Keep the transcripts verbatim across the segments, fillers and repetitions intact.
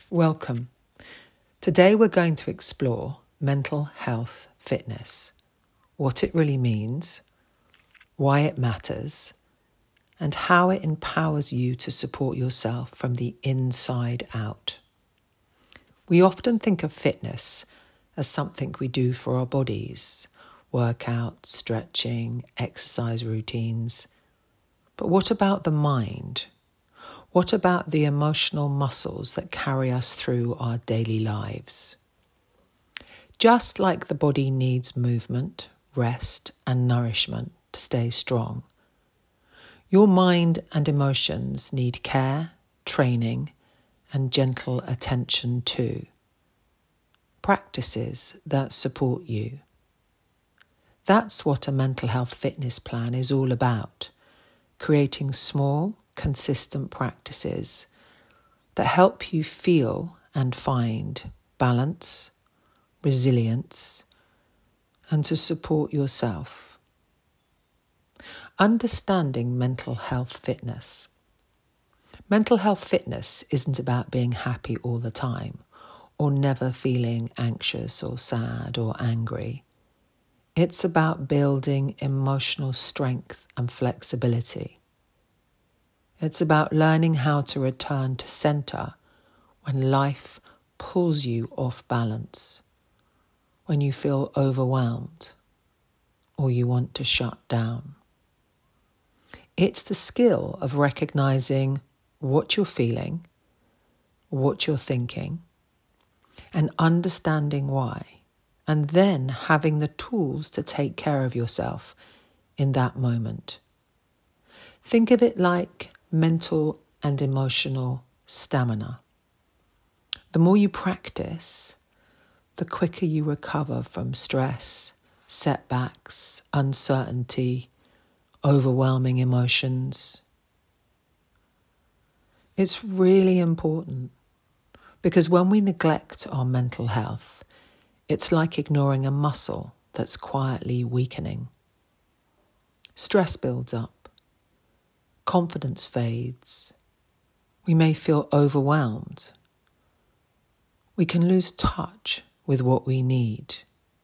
Welcome. Today we're going to explore mental health fitness, what it really means, why it matters, and how it empowers you to support yourself from the inside out. We often think of fitness as something we do for our bodies, workouts, stretching, exercise routines. But what about the mind? What about the emotional muscles that carry us through our daily lives? Just like the body needs movement, rest, and nourishment to stay strong, your mind and emotions need care, training, and gentle attention too. Practices that support you. That's what a mental health fitness plan is all about, creating small, consistent practices that help you feel and find balance, resilience, and to support yourself. Understanding mental health fitness. Mental health fitness isn't about being happy all the time or never feeling anxious or sad or angry. It's about building emotional strength and flexibility. It's about learning how to return to center when life pulls you off balance, when you feel overwhelmed or you want to shut down. It's the skill of recognizing what you're feeling, what you're thinking, and understanding why, and then having the tools to take care of yourself in that moment. Think of it like mental and emotional stamina. The more you practice, the quicker you recover from stress, setbacks, uncertainty, overwhelming emotions. It's really important because when we neglect our mental health, it's like ignoring a muscle that's quietly weakening. Stress builds up. Confidence fades. We may feel overwhelmed. We can lose touch with what we need.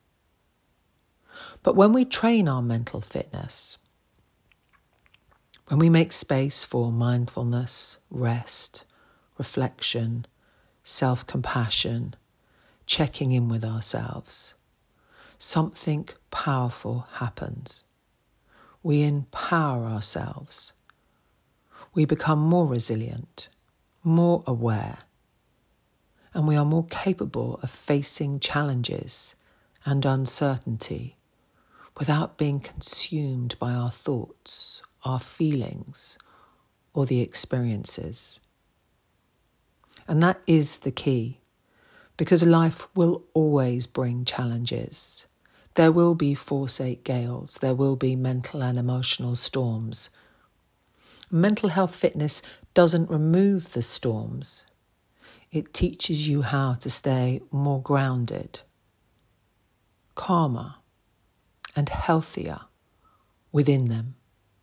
But when we train our mental fitness, when we make space for mindfulness, rest, reflection, self-compassion, checking in with ourselves, something powerful happens. We empower ourselves. We become more resilient, more aware, and we are more capable of facing challenges and uncertainty without being consumed by our thoughts, our feelings, or the experiences. And that is the key, because life will always bring challenges. There will be forsake gales, there will be mental and emotional storms. Mental health fitness doesn't remove the storms. It teaches you how to stay more grounded, calmer, and healthier within them.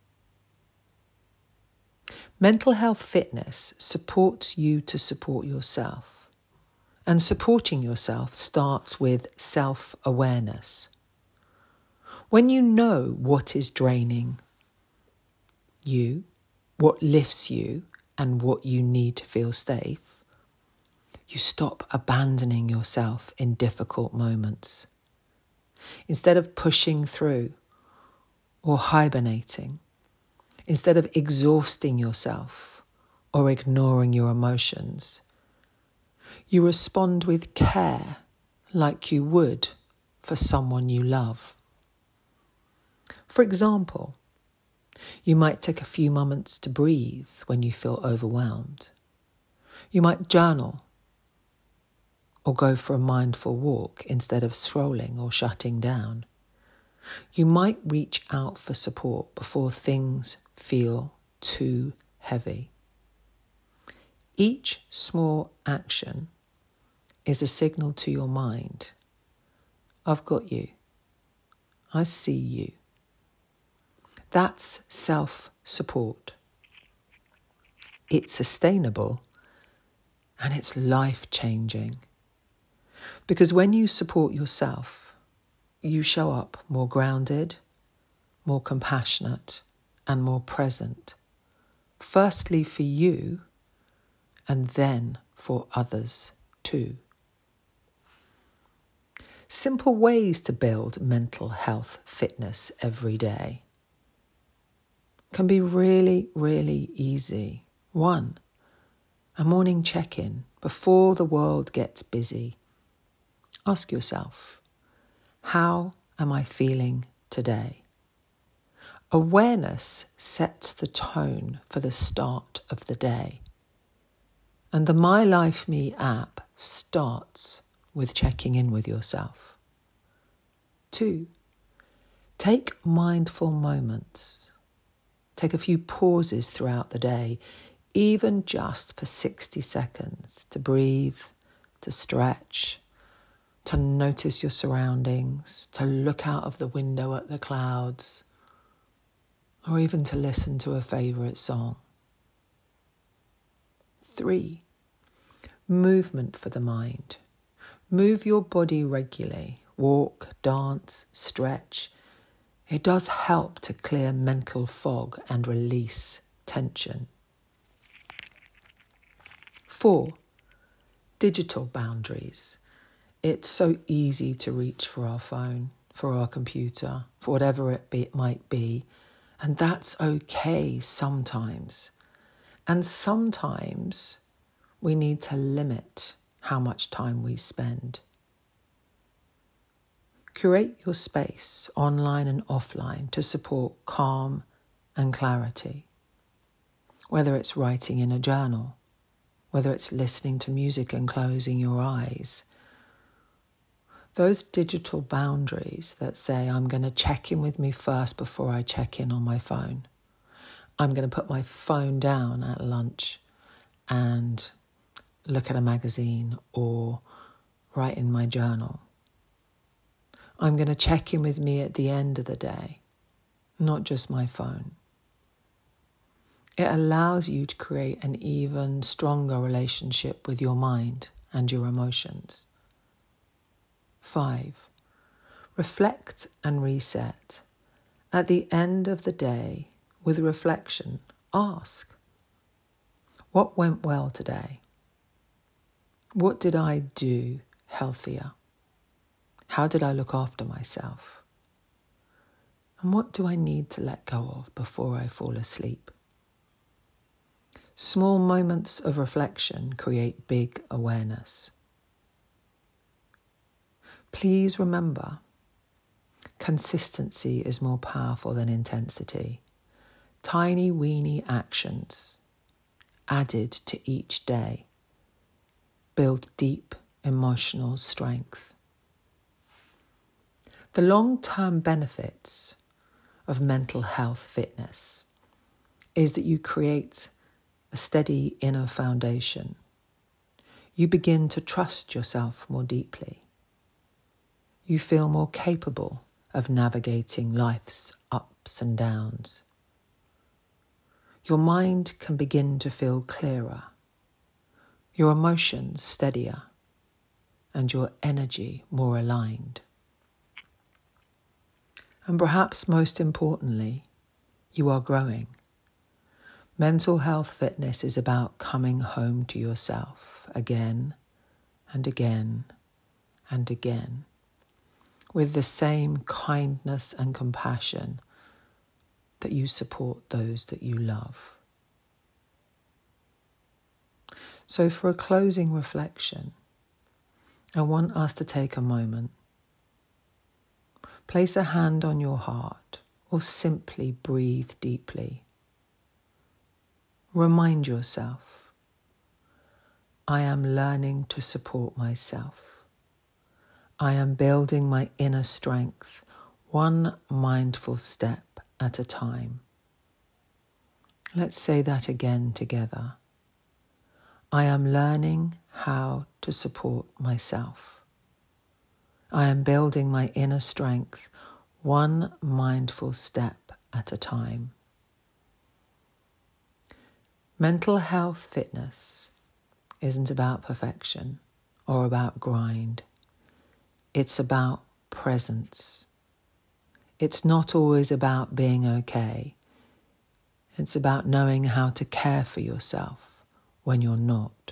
Mental health fitness supports you to support yourself, and supporting yourself starts with self-awareness. When you know what is draining you, what lifts you, and what you need to feel safe, you stop abandoning yourself in difficult moments. Instead of pushing through or hibernating, instead of exhausting yourself or ignoring your emotions, you respond with care like you would for someone you love. For example, you might take a few moments to breathe when you feel overwhelmed. You might journal or go for a mindful walk instead of scrolling or shutting down. You might reach out for support before things feel too heavy. Each small action is a signal to your mind. I've got you. I see you. That's self-support. It's sustainable and it's life-changing. Because when you support yourself, you show up more grounded, more compassionate, and more present. Firstly for you, and then for others too. Simple ways to build mental health fitness every day can be really, really easy. One, a morning check-in before the world gets busy. Ask yourself, how am I feeling today? Awareness sets the tone for the start of the day. And the My Life Me app starts with checking in with yourself. Two, take mindful moments. Take a few pauses throughout the day, even just for sixty seconds, to breathe, to stretch, to notice your surroundings, to look out of the window at the clouds, or even to listen to a favourite song. Three, movement for the mind. Move your body regularly. Walk, dance, stretch. It does help to clear mental fog and release tension. Four, digital boundaries. It's so easy to reach for our phone, for our computer, for whatever it, be, it might be. And that's okay sometimes. And sometimes we need to limit how much time we spend. Curate your space, online and offline, to support calm and clarity. Whether it's writing in a journal, whether it's listening to music and closing your eyes. Those digital boundaries that say, I'm going to check in with me first before I check in on my phone. I'm going to put my phone down at lunch and look at a magazine or write in my journal. I'm going to check in with me at the end of the day, not just my phone. It allows you to create an even stronger relationship with your mind and your emotions. Five, reflect and reset. At the end of the day, with reflection, ask, what went well today? What did I do healthier? How did I look after myself? And what do I need to let go of before I fall asleep? Small moments of reflection create big awareness. Please remember, consistency is more powerful than intensity. Tiny, weeny actions added to each day build deep emotional strength. The long-term benefits of mental health fitness is that you create a steady inner foundation. You begin to trust yourself more deeply. You feel more capable of navigating life's ups and downs. Your mind can begin to feel clearer, your emotions steadier, and your energy more aligned. And perhaps most importantly, you are growing. Mental health fitness is about coming home to yourself again and again and again with the same kindness and compassion that you support those that you love. So for a closing reflection, I want us to take a moment. Place a hand on your heart or simply breathe deeply. Remind yourself, I am learning to support myself. I am building my inner strength, one mindful step at a time. Let's say that again together. I am learning how to support myself. I am building my inner strength, one mindful step at a time. Mental health fitness isn't about perfection or about grind. It's about presence. It's not always about being okay. It's about knowing how to care for yourself when you're not.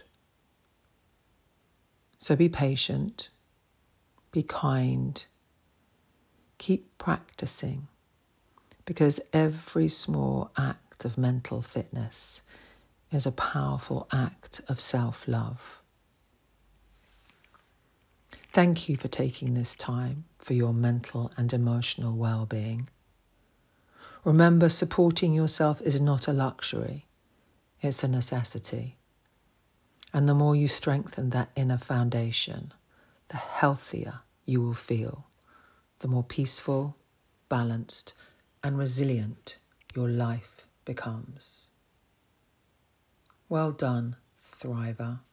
So be patient, be kind, keep practicing, because every small act of mental fitness is a powerful act of self-love. Thank you for taking this time for your mental and emotional well-being. Remember, supporting yourself is not a luxury, it's a necessity. And the more you strengthen that inner foundation, the healthier you will feel, the more peaceful, balanced, and resilient your life becomes. Well done, Thriver.